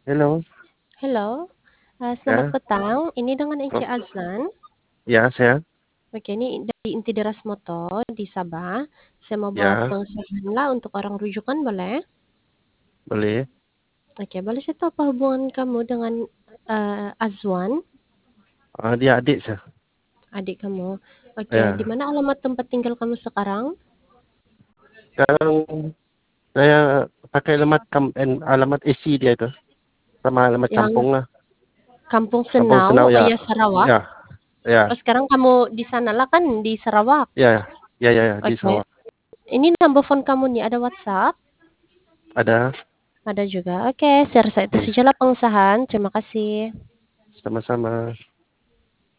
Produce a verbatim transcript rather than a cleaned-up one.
Hello. Halo, eee, selamat Ya. petang. Ini dengan Oh, Ence Azlan. ya, saya. Oke, ini dari Inti Deras Motor di Sabah. Saya mau buat Ya, pengusahaan lah untuk orang rujukan, boleh? boleh. Oke, boleh saya tahu apa hubungan kamu dengan eee, Azwan, Ah, dia adik saya. adik kamu? Oke, di Ya. mana alamat tempat tinggal kamu sekarang? Sekarang saya pakai alamat kam en, alamat A C dia itu. Sama alamat Yang kampung lah. Kampung Kampung Senau, Senau oh ya. ya Sarawak. Ya. Ya. Oh, sekarang kamu di sana lah kan, di Sarawak? Ya. Ya, ya, ya, di Oke, Sarawak. ini nomor phone kamu nih, ada WhatsApp? Ada. Ada juga. Oke, saya rasa itu Hmm. sajalah pengusahaan. Terima kasih. Sama-sama.